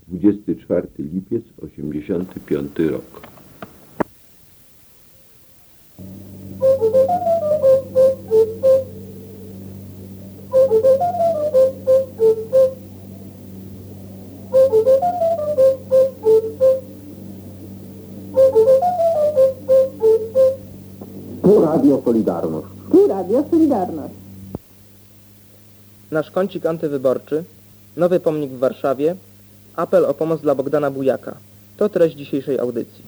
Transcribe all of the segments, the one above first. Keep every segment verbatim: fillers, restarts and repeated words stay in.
dwudziesty czwarty lipiec, osiemdziesiąty piąty rok. Tu Radio Solidarność. Tu Radio Solidarność. Nasz kącik antywyborczy, nowy pomnik w Warszawie, apel o pomoc dla Bogdana Bujaka. To treść dzisiejszej audycji.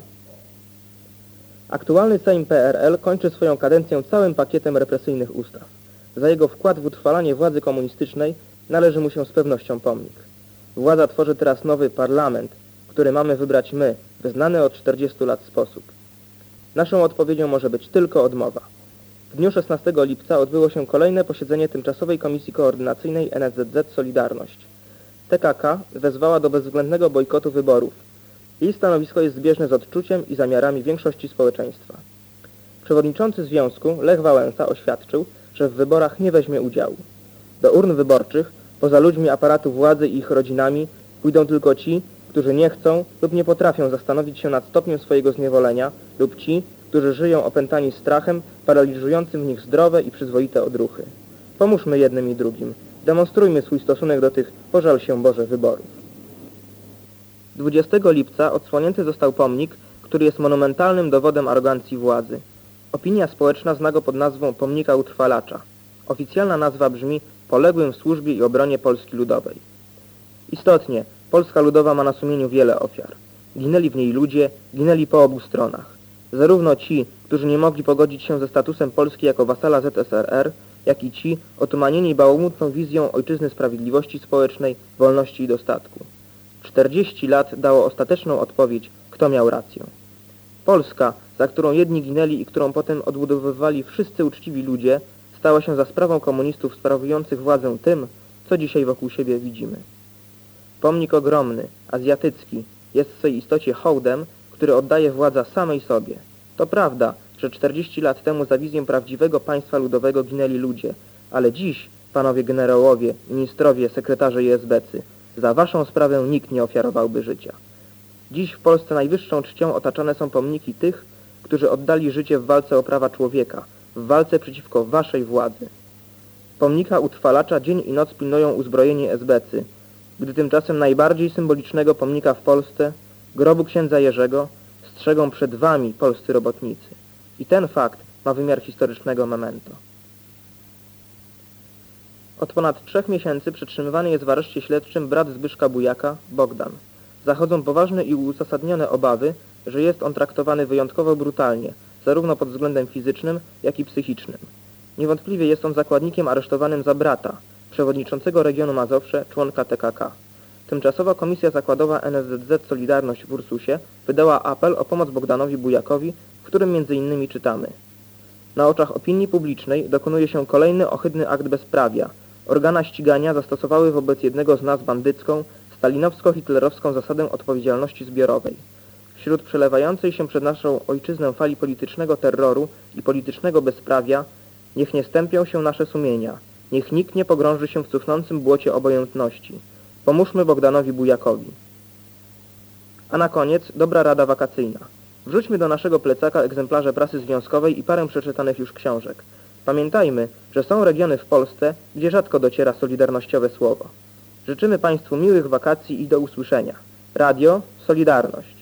Aktualny Sejm P R L kończy swoją kadencję całym pakietem represyjnych ustaw. Za jego wkład w utrwalanie władzy komunistycznej należy mu się z pewnością pomnik. Władza tworzy teraz nowy parlament, który mamy wybrać my, w znany od czterdziestu lat sposób. Naszą odpowiedzią może być tylko odmowa. W dniu szesnastego lipca odbyło się kolejne posiedzenie Tymczasowej Komisji Koordynacyjnej N S Z Z Solidarność. T K K wezwała do bezwzględnego bojkotu wyborów. Jej stanowisko jest zbieżne z odczuciem i zamiarami większości społeczeństwa. Przewodniczący związku Lech Wałęsa oświadczył, że w wyborach nie weźmie udziału. Do urn wyborczych, poza ludźmi aparatu władzy i ich rodzinami, pójdą tylko ci, którzy nie chcą lub nie potrafią zastanowić się nad stopniem swojego zniewolenia, lub ci, którzy żyją opętani strachem, paraliżującym w nich zdrowe i przyzwoite odruchy. Pomóżmy jednym i drugim. Demonstrujmy swój stosunek do tych, pożal się Boże, wyborów. dwudziestego lipca odsłonięty został pomnik, który jest monumentalnym dowodem arogancji władzy. Opinia społeczna zna go pod nazwą Pomnika Utrwalacza. Oficjalna nazwa brzmi Poległym w służbie i obronie Polski Ludowej. Istotnie, Polska Ludowa ma na sumieniu wiele ofiar. Ginęli w niej ludzie, ginęli po obu stronach. Zarówno ci, którzy nie mogli pogodzić się ze statusem Polski jako wasala Z S R R, jak i ci otumanieni bałamutną wizją ojczyzny sprawiedliwości społecznej, wolności i dostatku. czterdzieści lat dało ostateczną odpowiedź, kto miał rację. Polska, za którą jedni ginęli i którą potem odbudowywali wszyscy uczciwi ludzie, stała się za sprawą komunistów sprawujących władzę tym, co dzisiaj wokół siebie widzimy. Pomnik ogromny, azjatycki, jest w swej istocie hołdem, który oddaje władza samej sobie. To prawda, że czterdzieści lat temu za wizję prawdziwego państwa ludowego ginęli ludzie, ale dziś, panowie generałowie, ministrowie, sekretarze i esbecy, za waszą sprawę nikt nie ofiarowałby życia. Dziś w Polsce najwyższą czcią otaczane są pomniki tych, którzy oddali życie w walce o prawa człowieka, w walce przeciwko waszej władzy. Pomnika Utrwalacza dzień i noc pilnują uzbrojeni esbecy, gdy tymczasem najbardziej symbolicznego pomnika w Polsce, grobu księdza Jerzego, strzegą przed wami polscy robotnicy. I ten fakt ma wymiar historycznego memento. Od ponad trzech miesięcy przetrzymywany jest w areszcie śledczym brat Zbyszka Bujaka, Bogdan. Zachodzą poważne i uzasadnione obawy, że jest on traktowany wyjątkowo brutalnie, zarówno pod względem fizycznym, jak i psychicznym. Niewątpliwie jest on zakładnikiem aresztowanym za brata, przewodniczącego regionu Mazowsze, członka T K K. Tymczasowa Komisja Zakładowa N S Z Z Solidarność w Ursusie wydała apel o pomoc Bogdanowi Bujakowi, w którym między innymi czytamy: na oczach opinii publicznej dokonuje się kolejny ohydny akt bezprawia. Organa ścigania zastosowały wobec jednego z nas bandycką, stalinowsko-hitlerowską zasadę odpowiedzialności zbiorowej. Wśród przelewającej się przed naszą ojczyznę fali politycznego terroru i politycznego bezprawia niech nie stępią się nasze sumienia, niech nikt nie pogrąży się w cuchnącym błocie obojętności. Pomóżmy Bogdanowi Bujakowi. A na koniec dobra rada wakacyjna. Wrzućmy do naszego plecaka egzemplarze prasy związkowej i parę przeczytanych już książek. Pamiętajmy, że są regiony w Polsce, gdzie rzadko dociera solidarnościowe słowo. Życzymy Państwu miłych wakacji i do usłyszenia. Radio Solidarność.